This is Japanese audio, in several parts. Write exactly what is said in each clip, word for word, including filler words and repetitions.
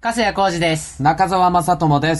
粕谷浩二です。 中澤正智です。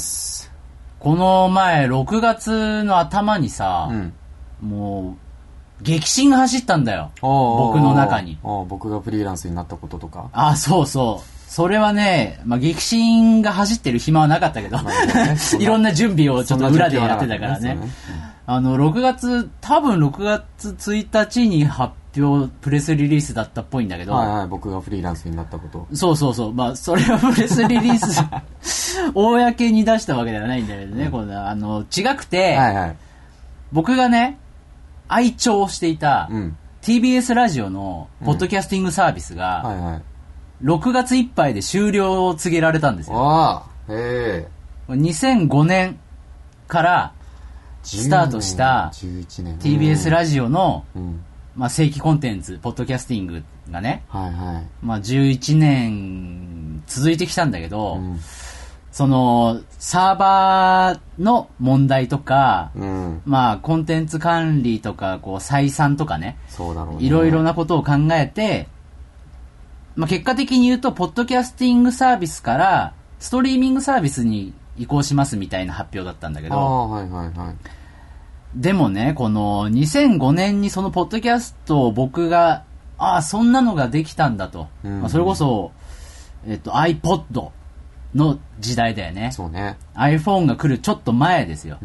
この前ろくがつの頭にさ、うん、もう激震が走ったんだよ。僕の中に。 お僕がフリーランスになったこととか。 あ、そうそう。それはね、まあ、激震が走ってる暇はなかったけど、まあね、いろんな準備をちょっと裏でやってたからね。あのろくがつ、多分ろくがつついたちに発表、プレスリリースだったっぽいんだけど、 はいはい、僕がフリーランスになったこと。 そうそうそう、まあそれはプレスリリース公に出したわけではないんだけどね、うん、このあの違くて、はいはい、僕がね愛聴していた、うん、ティービーエス ラジオのポッドキャスティングサービスが、うんはいはい、ろくがついっぱいで終了を告げられたんですよ。 ああ、へえ。にせんごねんからスタートした ティービーエス ラジオの、うんまあ、正規コンテンツポッドキャスティングがね、はいはいまあ、じゅういちねん続いてきたんだけど、うん、そのサーバーの問題とか、うんまあ、コンテンツ管理とかこう採算とかね、 そうだろうね、 いろいろなことを考えて、まあ、結果的に言うとポッドキャスティングサービスからストリーミングサービスに移行しますみたいな発表だったんだけど、 あ、はいはいはい、 でもね、このにせんごねんにそのポッドキャストを僕が、ああ、そんなのができたんだと。うんうんまあ、それこそ、えっと、iPod の時代だよね。 そうね。 iPhone が来るちょっと前ですよ。うん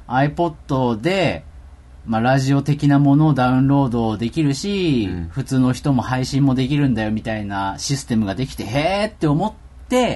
、iPod で、まあ、ラジオ的なものをダウンロードできるし、うん、普通の人も配信もできるんだよみたいなシステムができて、へーって思って、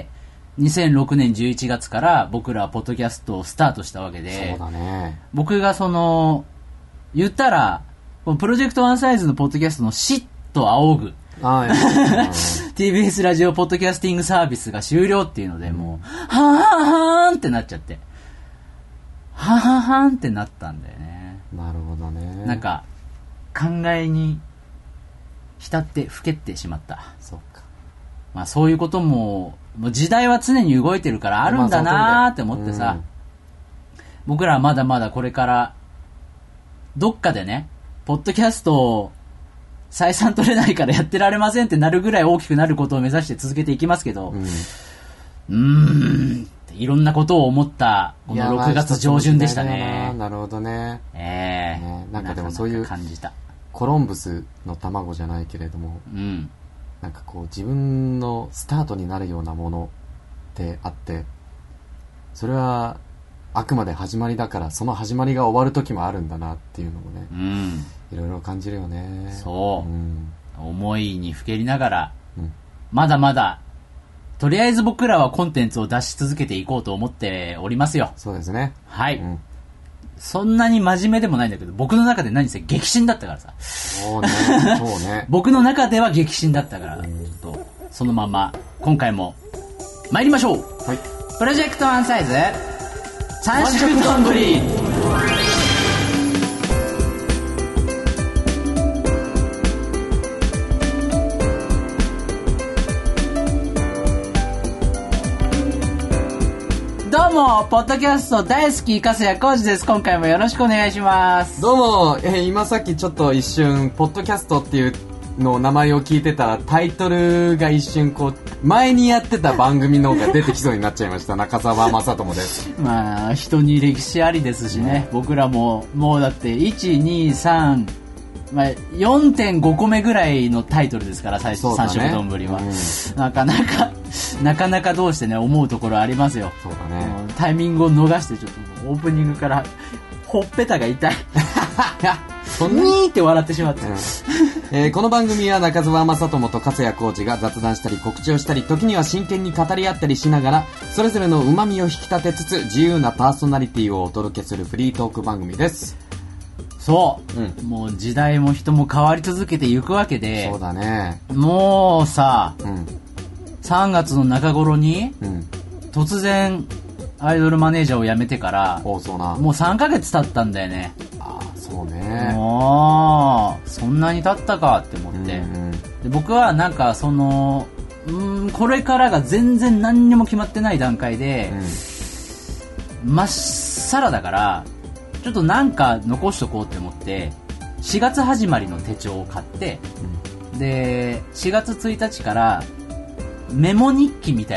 にせんろくねんじゅういちがつから僕らはポッドキャストをスタートしたわけで、 そうだね、 僕がその言ったらこのプロジェクトワンサイズのポッドキャストの嫉妬仰ぐあティービーエス ラジオポッドキャスティングサービスが終了っていうので、うん、もうはーはーんってなっちゃって、はーはーはーんってなったんだよね。 なるほどね。 なんか考えに浸ってふけってしまった。 そうか。 まあそういうことももう時代は常に動いてるからあるんだなーって思ってさ、まあうん、僕らはまだまだこれからどっかでねポッドキャストを採算取れないからやってられませんってなるぐらい大きくなることを目指して続けていきますけど、うん、うーんいろんなことを思ったこのろくがつ上旬でしたね。 なるほどね。 えー、ね、 なんかでもそういう感じた。 コロンブスの卵じゃないけれども、うんなんかこう自分のスタートになるようなものってあって、それはあくまで始まりだからその始まりが終わる時もあるんだなっていうのもね、うん、いろいろ感じるよね。 そう、うん、思いにふけりながら、うん、まだまだとりあえず僕らはコンテンツを出し続けていこうと思っておりますよ。 そうですね。 はい、うんそんなに真面目でもないんだけど、僕の中で何せ激震だったからさ。 そうね。そうね。 僕の中では激震だったから、ちょっとそのまま今回も参りましょう。はい。プロジェクトワンサイズ三色丼ぶり。どうもポッドキャスト大好き粕谷浩二です。今回もよろしくお願いします。 どうも、えー、今さっきちょっと一瞬ポッドキャストっていうの名前を聞いてたらタイトルが一瞬こう前にやってた番組の方が出てきそうになっちゃいました。中澤正智です。 まあ人に歴史ありですしね、うん、僕らももうだっていちにさんまあ、よんてんごこめぐらいのタイトルですから最初、ね、三色丼ぶりは、うん、なかなかなかなかどうしてね思うところありますよ。 そうだね。 タイミングを逃してちょっとオープニングからほっぺたが痛いそんにーって笑ってしまった、うんえー、この番組は中澤正智と粕谷浩二が雑談したり告知をしたり時には真剣に語り合ったりしながらそれぞれの旨味を引き立てつつ自由なパーソナリティをお届けするフリートーク番組です。 そう、うん、もう時代も人も変わり続けていくわけで、 そうだね。 もうさ、うん、さんがつの中頃に、うん、突然アイドルマネージャーを辞めてからおそうなもうさんかげつ経ったんだよね。 ああそうね。 もうそんなに経ったかって思って、うんうん、で僕はなんかそのうーんこれからが全然何にも決まってない段階で、うん、まっさらだからちょっとなんか残しとこうって思ってしがつ始まりの手帳を買って、うん、でしがつついたちからメモ日記みたいのを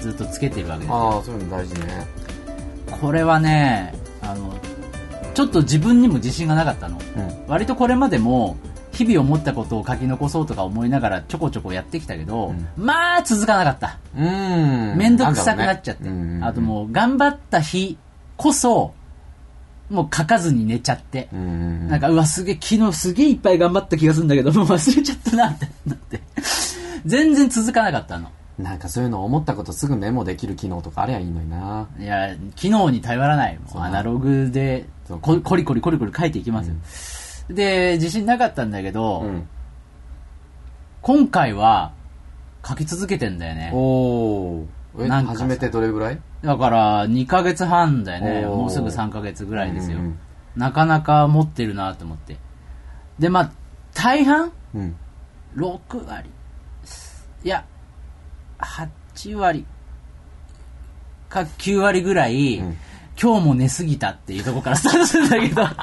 ずっとつけてるわけですよ。 ああ、そういうの大事ね。 これはね、あのちょっと自分にも自信がなかったの、うん、割とこれまでも日々思ったことを書き残そうとか思いながらちょこちょこやってきたけど、うん、まあ続かなかった。うーん、めんどくさくなっちゃって、ね、うんうん、あともう頑張った日こそもう書かずに寝ちゃって、うんうん、なんかうわすげえ昨日すげえいっぱい頑張った気がするんだけどもう忘れちゃったなってなって全然続かなかったの。 なんかそういうの思ったことすぐメモできる機能とかありゃいいのにな。 いや機能に頼らない、もうアナログでコリコリコリコリ書いていきますよ、うん、で自信なかったんだけど、うん、今回は書き続けてんだよね。 おー、えなんか初めてどれぐらい？ だからにかげつはんだよね。もうすぐさんかげつぐらいですよ、うんうん、なかなか持ってるなと思って。でまあ大半、うん、ろくわりいやはちわりかきゅうわりぐらい、うん、今日も寝すぎたっていうところからスタートするんだけど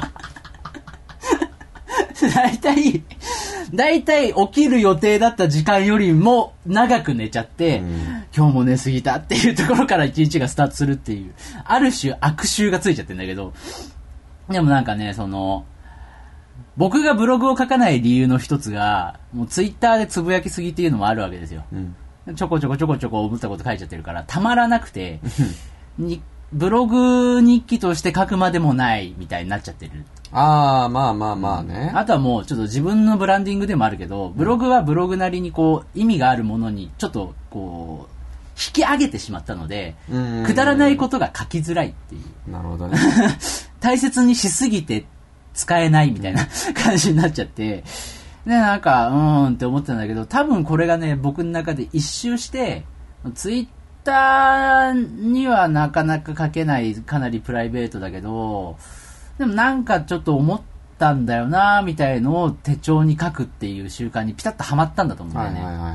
だいたいだいたい起きる予定だった時間よりも長く寝ちゃって、うん、今日も寝すぎたっていうところから一日がスタートするっていうある種悪習がついちゃってんだけど、でもなんかねその僕がブログを書かない理由の一つがもうツイッターでつぶやきすぎっていうのもあるわけですよ、うんちょこちょこちょこちょこ思ったこと書いちゃってるからたまらなくてにブログ日記として書くまでもないみたいになっちゃってる。 ああまあまあまあね、 うん、あとはもうちょっと自分のブランディングでもあるけどブログはブログなりにこう意味があるものにちょっとこう引き上げてしまったのでくだらないことが書きづらいっていう。 なるほどね大切にしすぎて使えないみたいな感じになっちゃってでなんかうーんって思ってたんだけど多分これがね僕の中で一周してツイッターにはなかなか書けないかなりプライベートだけどでもなんかちょっと思ったんだよなみたいのを手帳に書くっていう習慣にピタッとはまったんだと思うんだよね、はいはいはいはい、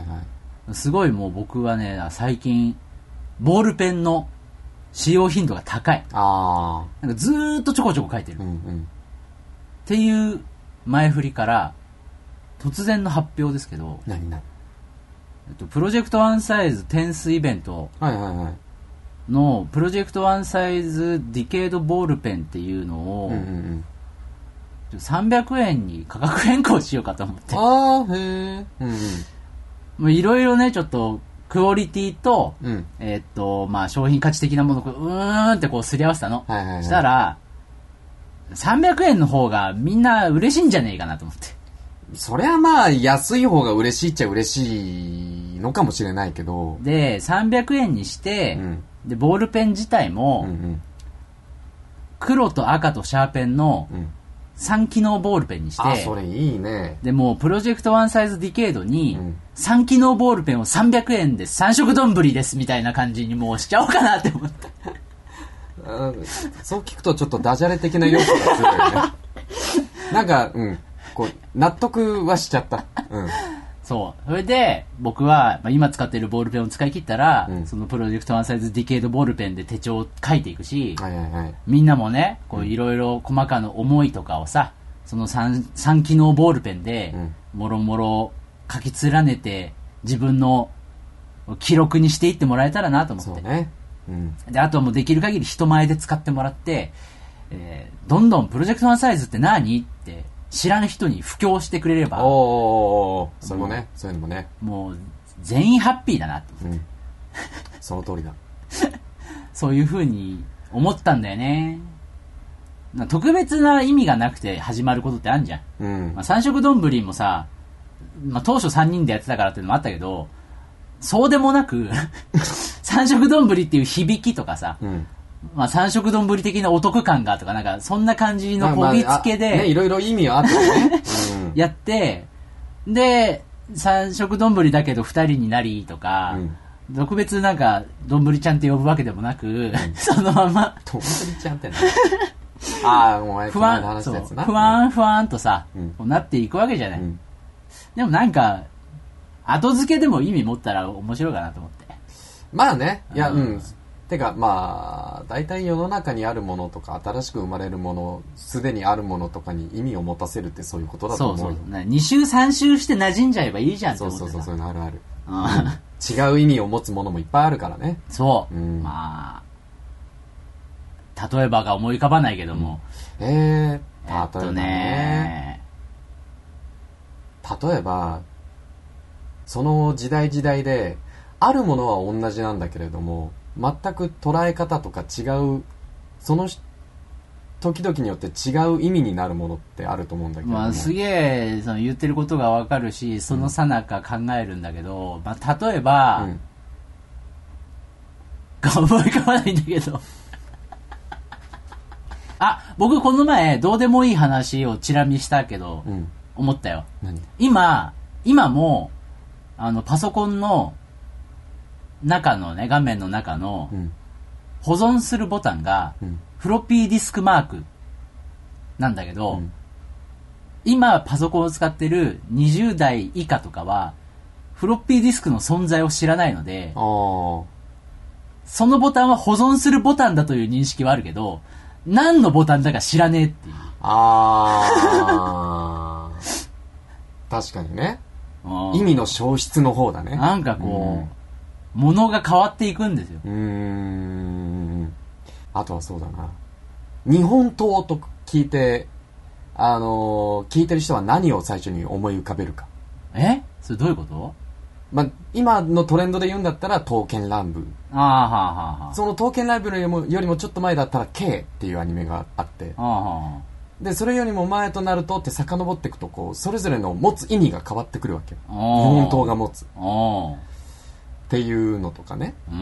すごいもう僕はね最近ボールペンの使用頻度が高い。あなんかずーっとちょこちょこ書いてる、うんうん、っていう前振りから突然の発表ですけど、 何何、 えっと、プロジェクトワンサイズテンスイベントのプロジェクトワンサイズディケードボールペンっていうのを、うんうんうん、さんびゃくえんに価格変更しようかと思って。 あーへー、 もういろいろねちょっとクオリティと、うん、えー、っとまあ商品価値的なものをうーんってこうすり合わせたの、はいはいはい、したらさんびゃくえんの方がみんな嬉しいんじゃねえかなと思って。 そりゃまあ安い方が嬉しいっちゃ嬉しいのかもしれないけどでさんびゃくえんにして、うん、でボールペン自体も、うんうん、黒と赤とシャーペンのさん機能ボールペンにして、あそれいいね。 でもうプロジェクトワンサイズディケードにさん機能ボールペンをさんびゃくえんでさん色丼ですみたいな感じにもうしちゃおうかなって思ったそう聞くとちょっとダジャレ的な要素が強いよねなんかうんこう納得はしちゃった、うん、 そうそれで僕は、まあ、今使っているボールペンを使い切ったら、うん、そのプロジェクトワンサイズディケードボールペンで手帳を書いていくし、はいはいはい、みんなもねこういろいろ細かな思いとかをさその 3, 3機能ボールペンでもろもろ書き連ねて自分の記録にしていってもらえたらなと思って。 そうね、うん、 であとはもうできる限り人前で使ってもらって、えー、どんどんプロジェクトワンサイズって何って知らぬ人に布教してくれれば、 おーそれもねそういうのもねもう全員ハッピーだなって思って、うん、 その通りだそういう風に思ったんだよね。特別な意味がなくて始まることってあるじゃん、うんまあ、三色丼もさ、まあ、当初さんにんでやってたからっていうのもあったけどそうでもなく三色丼っていう響きとかさ、うんまあ、三色丼的なお得感がとかなんかそんな感じのこびつけで、まあまあね、 いろいろ意味はあったよね、 うん、やってで三色丼だけど二人になりとか、うん、特別なんか丼ちゃんって呼ぶわけでもなく、うん、そのまま丼ちゃんってなああもう不安そう不安不安とさ、うん、こうなっていくわけじゃない、うん、でもなんか後付けでも意味持ったら面白いかなと思ってまあねいやうん、うんてかまあ大体世の中にあるものとか新しく生まれるものすでにあるものとかに意味を持たせるってそういうことだと思うよ。 そうそうに周さん周して馴染んじゃえばいいじゃんって思ってさ。 そうそうそうそういうのあるある、 うん、 違う意味を持つものもいっぱいあるからね。 そう、 うん、 まあ例えばが思い浮かばないけども、 うん、えー、 えっとね例えばその時代時代であるものは同じなんだけれども全く捉え方とか違う、その時々によって違う意味になるものってあると思うんだけども、 まあ、すげえその言ってることがわかるしそのさなか考えるんだけど、うんまあ、例えば、うん、思い浮かばないんだけどあ、僕この前どうでもいい話をチラ見したけど、うん、思ったよ。 何？ 今今もあのパソコンの中のね画面の中の、うん、保存するボタンが、うん、フロッピーディスクマークなんだけど、うん、今パソコンを使ってるにじゅう代以下とかはフロッピーディスクの存在を知らないので、そのボタンは保存するボタンだという認識はあるけど何のボタンだか知らねえっていう。 あー確かにね。意味の消失の方だね。 なんかこう、うん、物が変わっていくんですよ。 うーん。あとはそうだな。日本刀と聞いて、あのー、聞いてる人は何を最初に思い浮かべるか。 え？それどういうこと？ まあ、今のトレンドで言うんだったら刀剣乱舞。 あーはーはーはー。 その刀剣乱舞よりも、よりもちょっと前だったら K っていうアニメがあって。 あーはーはー。で、それよりも前となるとって遡っていくと、こう、それぞれの持つ意味が変わってくるわけよ。日本刀が持つ。っていうのとかね。 うん。うん、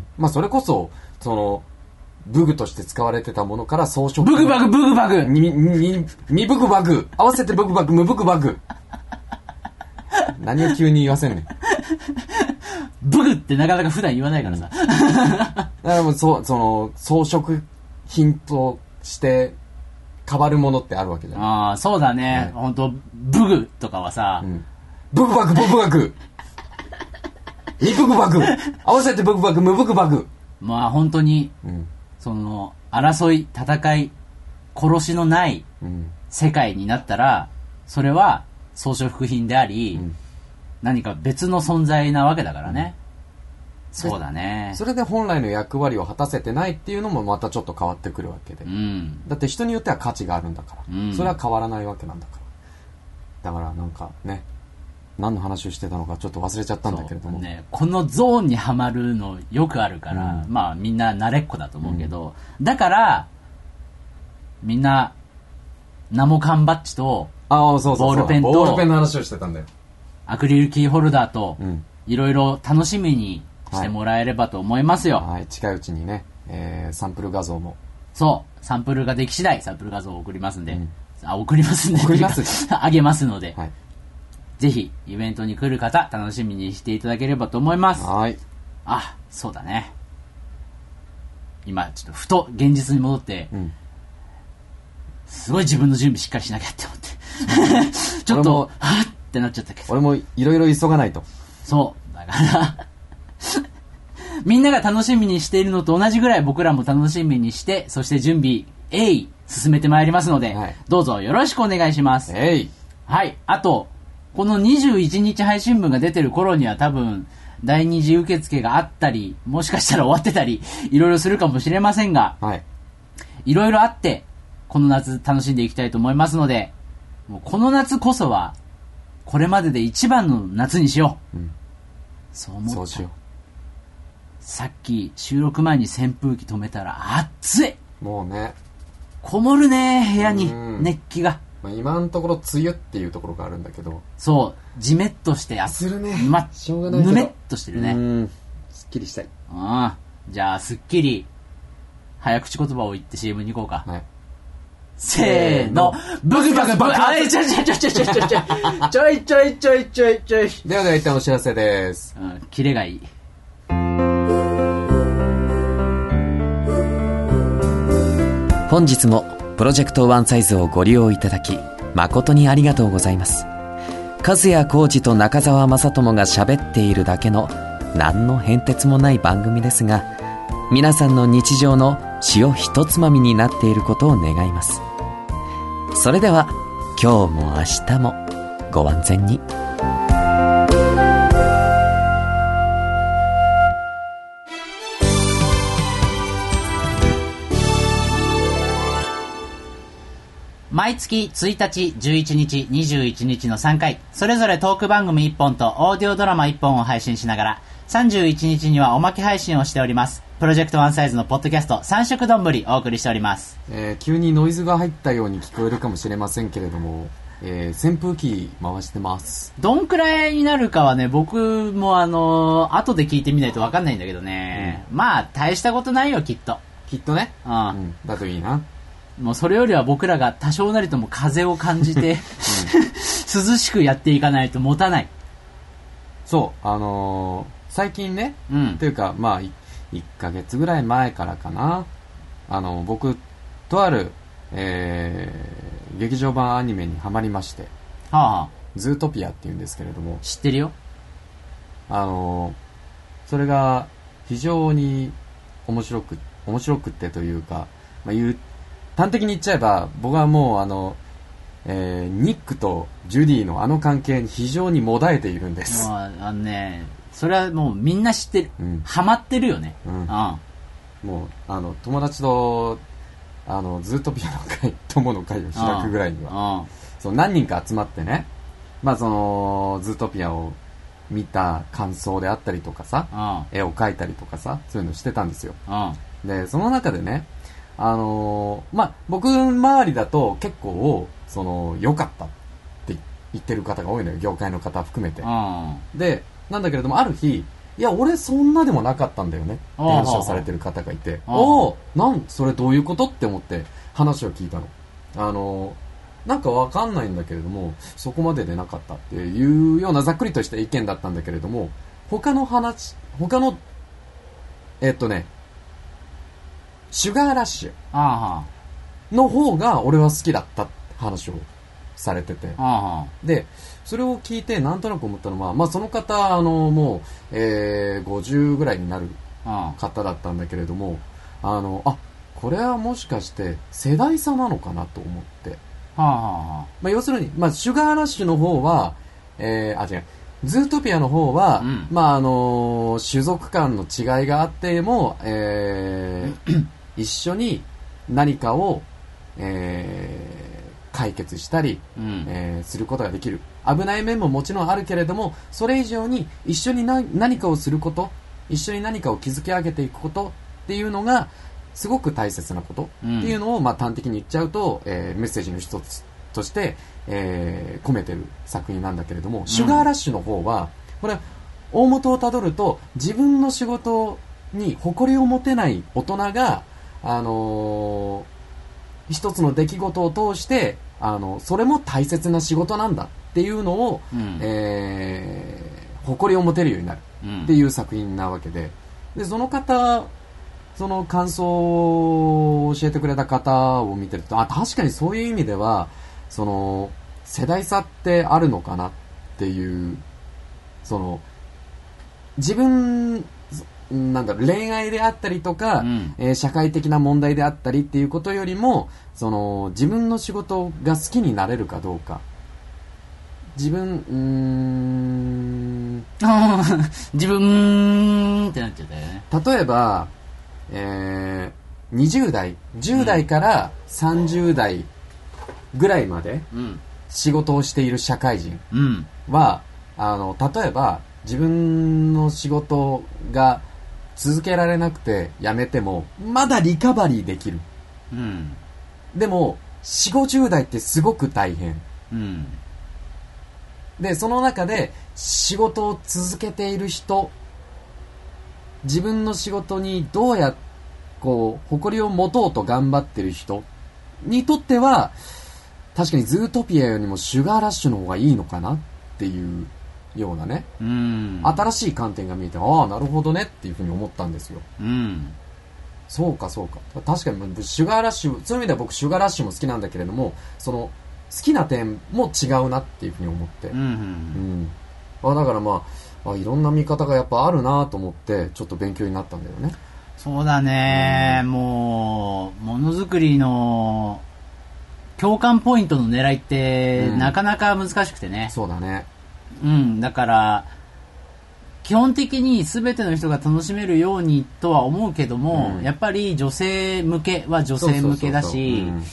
まあ、それこそ、その、武具として使われてたものから装飾。 ブグバグ、ブグバグみ、み、みブグバグ。合わせてブグバグ、ムブグバグ。何を急に言わせんねん。 ブグってなかなか普段言わないからさ。 だからもうそ、その、装飾品として変わるものってあるわけじゃん。 ああ、そうだね。ほんと、ブグとかはさ、うん、 ブグバグ、ブグバグ。ミブグバグ。合わせてブグバグ、ムブグバグ。 まあ本当に、うん、その、争い、戦い、殺しのない世界になったら、それは装飾品であり、うん、何か別の存在なわけだからね。うん、そうだね。 それで本来の役割を果たせてないっていうのもまたちょっと変わってくるわけで。うん、だって人によっては価値があるんだから、うん、それは変わらないわけなんだから。だからなんかね、何の話をしてたのかちょっと忘れちゃったんだけれども、 ね、このゾーンにはまるのよくあるから、うん、まあみんな慣れっこだと思うけど、うん、だからみんなナモ缶バッジとボールペンとボールペンの話をしてたんだよ。 アクリルキーホルダーといろいろ楽しみにしてもらえればと思いますよ。 はいはい、近いうちにね、えー、サンプル画像もそうサンプルができ次第サンプル画像を送りますんで、うん、あ送りますんで送りますあげますので、 はい、 ぜひイベントに来る方楽しみにしていただければと思います。 はい。 あ、そうだね。今ちょっとふと現実に戻って、うん、すごい自分の準備しっかりしなきゃって思ってちょっとはっってなっちゃったけど。 俺もいろいろ急がないと。 そうだからみんなが楽しみにしているのと同じぐらい僕らも楽しみにして、そして準備えい進めてまいりますので、はい、どうぞよろしくお願いします。 えい。 はい。あとこのにじゅういちにち配信分が出てる頃には多分第二次受付があったり、もしかしたら終わってたりいろいろするかもしれませんが、 はい、 いろいろあってこの夏楽しんでいきたいと思いますので、もうこの夏こそはこれまでで一番の夏にしよう、うん、そう思った。 そうしよう。 さっき収録前に扇風機止めたら暑い。 もうねこもるね部屋に熱気が。 まあ、今のところ梅雨っていうところがあるんだけど、 そうジメッとしてするね、 ま、 しょうがないけどぬめっとしてるね。 うんすっきりしたい。 ああじゃあすっきり早口言葉を言って シーエム に行こうか。 はい、 せーのブグバグバグあいちょいちょいちょいちょいちょいちょいちょいちょいちょいちょいちょいちょい。 ではでは一旦お知らせです。 うん、キレがいい。 本日もプロジェクトワンサイズをご利用いただき誠にありがとうございます。和也浩二と中澤正智が喋っているだけの何の変哲もない番組ですが、皆さんの日常の塩一つまみになっていることを願います。それでは今日も明日もご安全に。 毎月ついたち、じゅういちにち、にじゅういちにちのさんかい、それぞれトーク番組いっぽんとオーディオドラマいっぽんを配信しながら、さんじゅういちにちにはおまけ配信をしております。プロジェクトワンサイズのポッドキャスト三色丼お送りしております。 えー、急にノイズが入ったように聞こえるかもしれませんけれども、えー、扇風機回してます。 どんくらいになるかはね、僕もあのー、後で聞いてみないと分かんないんだけどね、うん、まあ大したことないよきっと。 きっとね、 うん、うん、 だといいな。 もうそれよりは僕らが多少なりとも風を感じて、うん、涼しくやっていかないと持たない。 そうあのー、最近ね、 うん、 っていうかまあいっかげつぐらい前からかな、あの僕とある、えー、劇場版アニメにハマりまして、 はあはあ、 ズートピアっていうんですけれども、 知ってるよ。 あのそれが非常に面白く面白くってというか、まあ、言う端的に言っちゃえば僕はもうあの、えー、ニックとジュディのあの関係に非常にもだえているんです。 もうあのね、それはもうみんな知ってる、うん、ハマってるよね、 うんうん、もうあの友達とあのズートピアの会友の会を開くぐらいには、そう何人か集まってね、まあそのズートピアを見た感想であったりとかさ、絵を描いたりとかさ、そういうのしてたんですよ。でその中でね、あのー、まあ僕周りだと結構その良かったって言ってる方が多いのよ、業界の方含めて。でなんだけれども、ある日、いや俺そんなでもなかったんだよねって話をされてる方がいて、おお、なんそれどういうことって思って話を聞いたの。あのー、なんかわかんないんだけれども、そこまででなかったっていうようなざっくりとした意見だったんだけれども、他の話他のえっとねシュガーラッシュの方が俺は好きだったって話をされてて、でそれを聞いてなんとなく思ったのは、まあその方あのもう、えー、ごじゅうぐらいになる方だったんだけれども、あのあこれはもしかして世代差なのかなと思って、まあ、要するに、まあ、シュガーラッシュの方は、えー、あ違うズートピアの方は、うん、まああのー、種族間の違いがあっても、えー一緒に何かを、えー、解決したり、うんえー、することができる。危ない面ももちろんあるけれども、それ以上に一緒にな何かをすること、一緒に何かを築き上げていくことっていうのがすごく大切なことっていうのを、うんまあ、端的に言っちゃうと、えー、メッセージの一つとして、えー、込めてる作品なんだけれども、うん、シュガーラッシュの方はこれ大元をたどると、自分の仕事に誇りを持てない大人があのー、一つの出来事を通してあのそれも大切な仕事なんだっていうのを、うんえー、誇りを持てるようになるっていう作品なわけで、でその方その感想を教えてくれた方を見てると、あ確かにそういう意味ではその世代差ってあるのかなっていう、その自分なんだろう恋愛であったりとか、うんえー、社会的な問題であったりっていうことよりも、その自分の仕事が好きになれるかどうか、自分うーん自分ってなっちゃったよね。 例えば、えー、にじゅう代じゅう代からさんじゅう代ぐらいまで仕事をしている社会人は、うん、あの例えば自分の仕事が続けられなくて辞めてもまだリカバリーできる、うん、でもよんじゅうごじゅう代ってすごく大変、うん、でその中で仕事を続けている人、自分の仕事にどうやこう誇りを持とうと頑張ってる人にとっては、確かにズートピアよりもシュガーラッシュの方がいいのかなっていうようなね、うん、新しい観点が見えて、ああなるほどねっていうふうに思ったんですよ、うん、そうかそうか、確かにシュガーラッシュ、そういう意味では僕シュガーラッシュも好きなんだけれども、その好きな点も違うなっていうふうに思って、うんうんうん、あだからまあ、あいろんな見方がやっぱあるなと思ってちょっと勉強になったんだよね。 そうだね、うん、もうものづくりの共感ポイントの狙いって、うん、なかなか難しくてね。 そうだね。 うん、だから基本的に全ての人が楽しめるようにとは思うけども、うん、やっぱり女性向けは女性向けだし、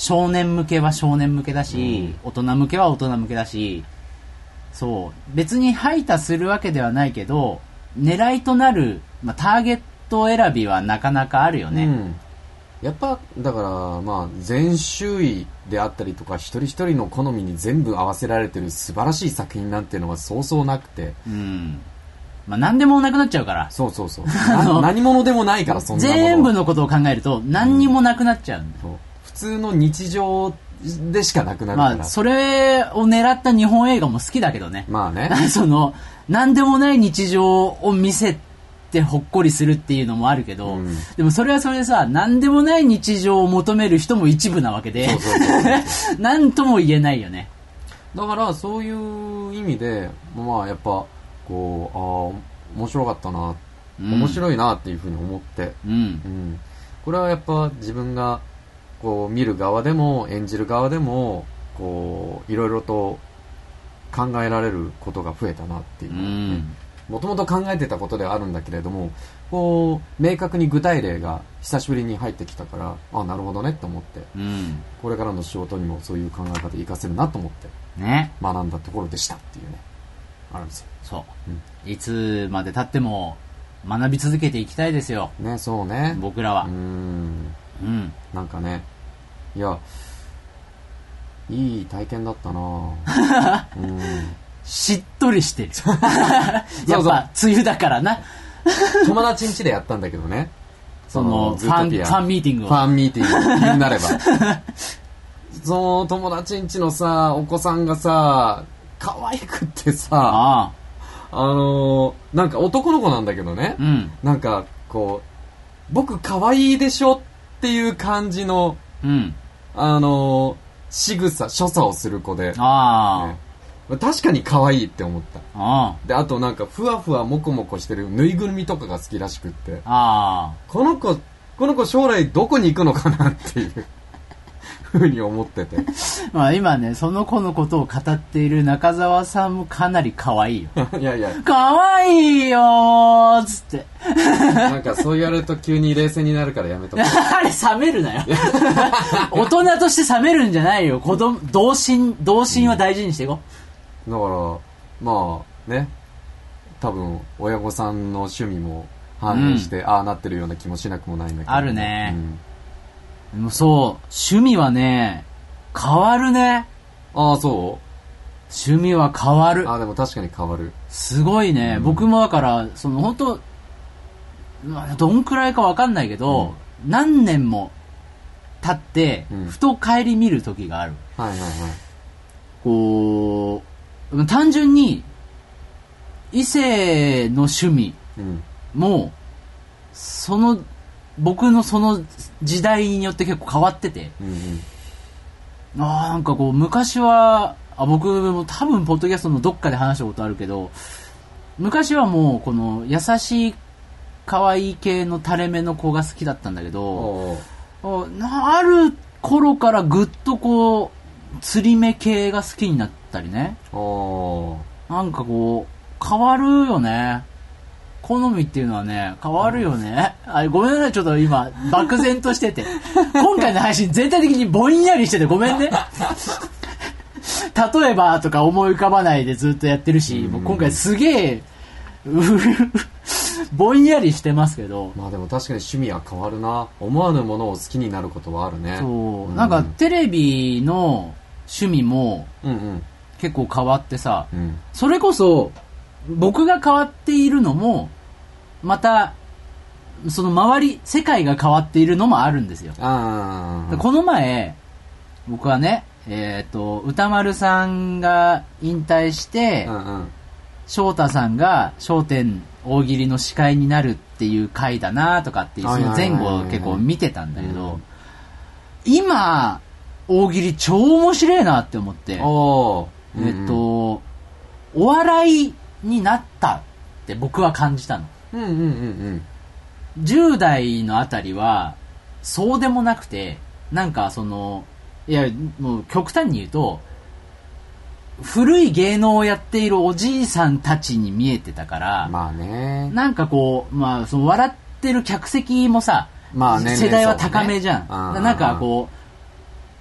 少年向けは少年向けだし、うん、大人向けは大人向けだし、そう別に排他するわけではないけど狙いとなる、まあ、ターゲット選びはなかなかあるよね、うん、 やっぱだからまあ全周囲であったりとか一人一人の好みに全部合わせられてる素晴らしい作品なんていうのはそうそうなくて、うんまあ、何でもなくなっちゃうから。 そうそうそう何者でもないからそんなもの全部のことを考えると何にもなくなっちゃう、うん、 そう普通の日常でしかなくなるから、 まあ、それを狙った日本映画も好きだけどね。 まあねその何でもない日常を見せてほっこりするっていうのもあるけど、うん、でもそれはそれでさ何でもない日常を求める人も一部なわけで何とも言えないよね。 だからそういう意味でまあやっぱこうあ面白かったな、うん、面白いなっていうふうに思って、うんうん、これはやっぱ自分がこう見る側でも演じる側でもこういろいろと考えられることが増えたなっていうもともと考えてたことではあるんだけれどもこう明確に具体例が久しぶりに入ってきたからあなるほどねと思って、うん、これからの仕事にもそういう考え方活かせるなと思って学んだところでしたっていうねあるんですよ。 そう、うん、いつまで経っても学び続けていきたいですよね。そうね僕らは。うーんうん、なんかねいやいい体験だったなうん、 しっとりしてるやっぱ梅雨だからな友達ん家でやったんだけどねそのファン、ファンミーティングをファンミーティングになればその友達ん家のさお子さんがさ可愛くってさああのー、なんか男の子なんだけどね、うん、なんかこう僕可愛いでしょっていう感じの、うん、あのー、仕草所作をする子で、あ、ね、確かに可愛いって思った。あであとなんかふわふわもこもこしてるぬいぐるみとかが好きらしくって、あこの子この子将来どこに行くのかなっていうふうに思っててまあ今ねその子のことを語っている中澤さんもかなり可愛いよいやいや可愛いよーっつってなんかそう言われると急に冷静になるからやめとくあれ冷めるなよ大人として冷めるんじゃないよ子供童心童心は大事にしていこう、うん、だからまあね多分親御さんの趣味も反映して、うん、ああなってるような気もしなくもないんだけど、 あるね、うんでもそう趣味はね変わるね。 ああそう趣味は変わる。 ああでも確かに変わる。 すごいね、うん、僕もだからその本当、まあ、どんくらいかわかんないけど、うん、何年も経って、うん、ふと顧みる時がある。はいはいはい。こう単純に異性の趣味も、うん、その僕のその時代によって結構変わってて、うんうん、あなんかこう昔はあ僕も多分ポッドキャストのどっかで話したことあるけど昔はもうこの優しい可愛い系の垂れ目の子が好きだったんだけどある頃からぐっとこう釣り目系が好きになったりねなんかこう変わるよね好みっていうのはね変わるよね、うん、あごめんなさいちょっと今漠然としてて今回の配信全体的にぼんやりしててごめんね例えばとか思い浮かばないでずっとやってるし、うん、もう今回すげえぼんやりしてますけどまあでも確かに趣味は変わるな思わぬものを好きになることはあるねそう、うん、なんかテレビの趣味も結構変わってさ、うん、それこそ僕が変わっているのもまたその周り世界が変わっているのもあるんですよ。あこの前僕はねえっと歌丸さんが引退して、うんうん、翔太さんが笑点大喜利の司会になるっていう回だなとかっていうその前後を結構見てたんだけど、今大喜利超面白いなって思って、うんうん、えっとお笑いになったって僕は感じたの。うんうんうんうん。じゅう代のあたりはそうでもなくてなんかそのいやもう極端に言うと古い芸能をやっているおじいさんたちに見えてたからまあねなんかこうまあその笑ってる客席もさ、まあね、世代は高めじゃん、ね、なんかこ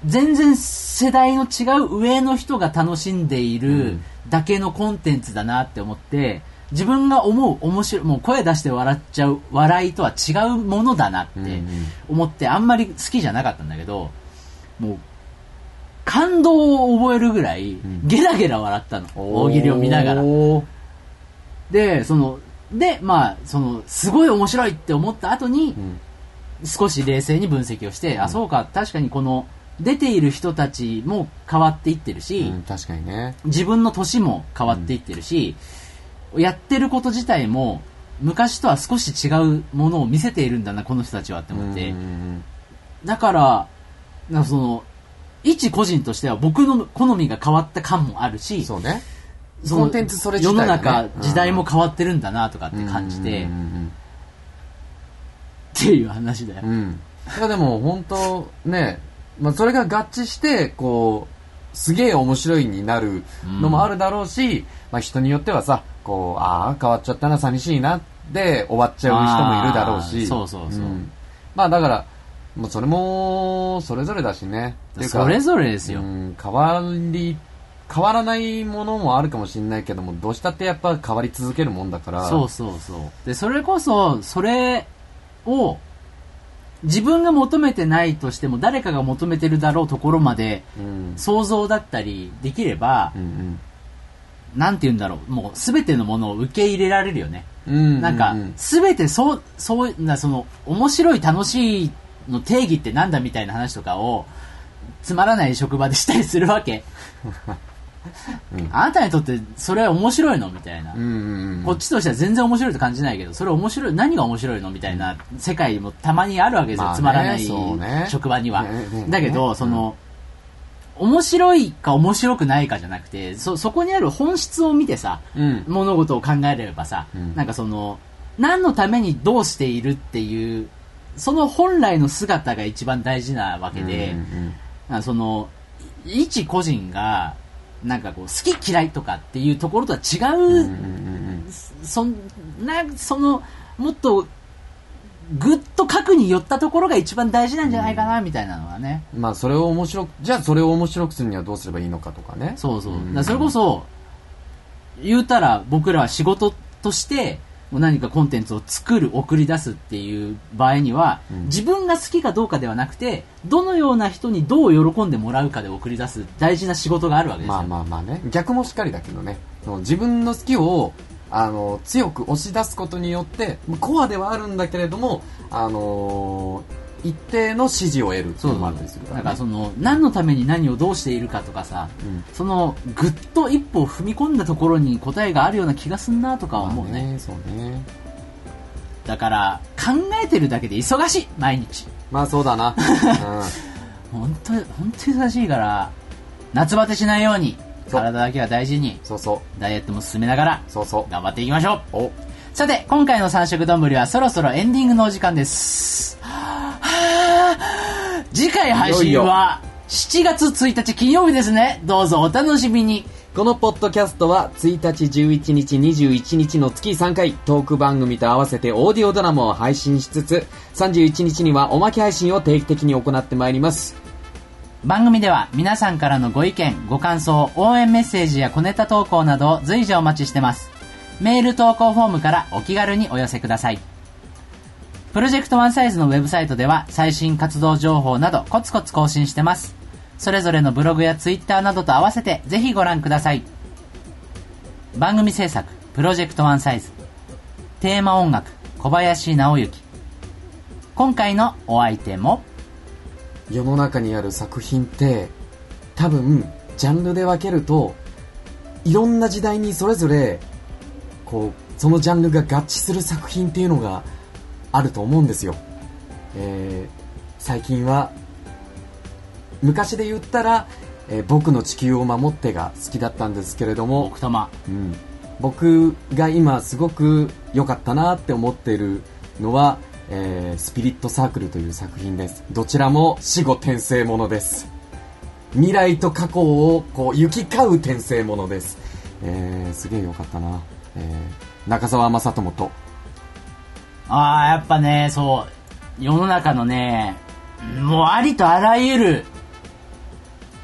全然世代の違う上の人が楽しんでいるだけのコンテンツだなって思って、自分が思う面白い、もう声出して笑っちゃう笑いとは違うものだなって思ってあんまり好きじゃなかったんだけど、もう感動を覚えるぐらいゲラゲラ笑ったの、大喜利を見ながら。で、そのでまあそのすごい面白いって思った後に、少し冷静に分析をして、うん、あ、そうか、確かにこの出ている人たちも変わっていってるし、 うん、確かにね、 自分の年も変わっていってるし、うん、やってること自体も昔とは少し違うものを見せているんだなこの人たちはって思って、うんうんうん、だからなんかその一個人としては僕の好みが変わった感もあるし、 そうね、 そのコンテンツそれ自体がね、世の中時代も変わってるんだなとかって感じて、うんうんうんうん、っていう話だよ。 うん、いやでも本当ね、まあ、それが合致してこうすげえ面白いになるのもあるだろうし、うん、まあ、人によってはさ、こうああ変わっちゃったな寂しいなで終わっちゃう人もいるだろうし、 そうそうそう、うん、 まあだからもうそれもそれぞれだしね、 それぞれですよ、 うん、変わり変わらないものもあるかもしれないけども、どうしたってやっぱ変わり続けるもんだから、 そうそうそう、でそれこそそれを自分が求めてないとしても誰かが求めてるだろうところまで想像だったりできれば、うんうん、なんて言うんだろう、もう全てのものを受け入れられるよね、うんうんうん、なんか全てそうそうな、その面白い楽しいの定義ってなんだみたいな話とかをつまらない職場でしたりするわけうん、あなたにとってそれは面白いのみたいな、うんうんうん、こっちとしては全然面白いと感じないけど、それ面白い、何が面白いのみたいな世界もたまにあるわけですよ、まあね、つまらない職場には、ねね、だけど、ね、その、うん、面白いか面白くないかじゃなくて、 そ, そこにある本質を見てさ、うん、物事を考えればさ、うん、なんかその何のためにどうしているっていうその本来の姿が一番大事なわけで、うんうん、その一個人がなんかこう好き嫌いとかっていうところとは違う、うんうんうん、そんなそのもっとぐっと核に寄ったところが一番大事なんじゃないかな、うん、みたいなのはね。まあそれを面白く、じゃあそれを面白くするにはどうすればいいのかとかね。 そうそう。うん、だからそれこそ言うたら僕らは仕事として何かコンテンツを作る送り出すっていう場合には、うん、自分が好きかどうかではなくてどのような人にどう喜んでもらうかで送り出す大事な仕事があるわけですよ。 まあまあまあね、逆もしっかりだけどね、その自分の好きをあの強く押し出すことによってコアではあるんだけれども、あのー、一定の支持を得るっていうのもあるんですよ。 だからその何のために何をどうしているかとかさ、うん、そのぐっと一歩踏み込んだところに答えがあるような気がすんなとか思うね。まあね、そうね。だから考えてるだけで忙しい毎日。 まあそうだな。 うん、本当本当に忙しいから夏バテしないように体だけは大事に、 そうそうダイエットも進めながらそうそう頑張っていきましょう。おさて今回の三色丼はそろそろエンディングのお時間です。はぁ次回配信はしちがつついたち金曜日ですね。どうぞお楽しみに。 このポッドキャストはついたち、じゅういちにち、にじゅういちにちの月さんかいトーク番組と合わせてオーディオドラマを配信しつつ、さんじゅういちにちにはおまけ配信を定期的に行ってまいります。 番組では皆さんからのご意見ご感想応援メッセージや小ネタ投稿などを随時お待ちしてます。メール投稿フォームからお気軽にお寄せください。プロジェクトワンサイズのウェブサイトでは最新活動情報などコツコツ更新してます。それぞれのブログやツイッターなどと合わせてぜひご覧ください。番組制作プロジェクトワンサイズ、テーマ音楽小林直之。今回のお相手も、 世の中にある作品って多分ジャンルで分けるといろんな時代にそれぞれこうそのジャンルが合致する作品っていうのがあると思うんですよ。えー、最近は昔で言ったら、えー、僕の地球を守ってが好きだったんですけれども、 奥多摩、 うん、僕が今すごく良かったなって思っているのは、えー、スピリットサークルという作品です。どちらも死後転生ものです。未来と過去をこう行き交う転生ものです。えー、すげえ良かったな。えー、中澤正智と、 ああやっぱね、そう世の中のねもうありとあらゆる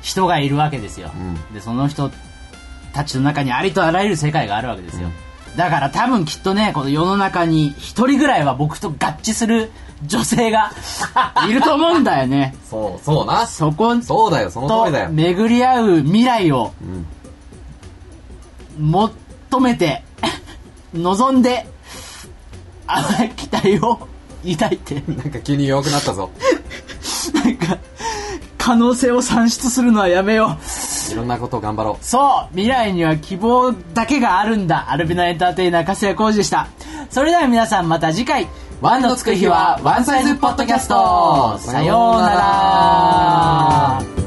人がいるわけですよ、うん、でその人たちの中にありとあらゆる世界があるわけですよ、うん、だから多分きっとねこの世の中に一人ぐらいは僕と合致する女性がいると思うんだよねそうそうなそこそうだよその通りだよと巡り合う未来を求めて望んで淡い期待を抱いてなんか急に弱くなったぞなんか可能性を算出するのはやめよういろんなことを頑張ろうそう未来には希望だけがあるんだアルビナエンターテイナー粕谷浩二でしたそれでは皆さんまた次回ワンのつく日はワンサイズポッドキャストさようなら。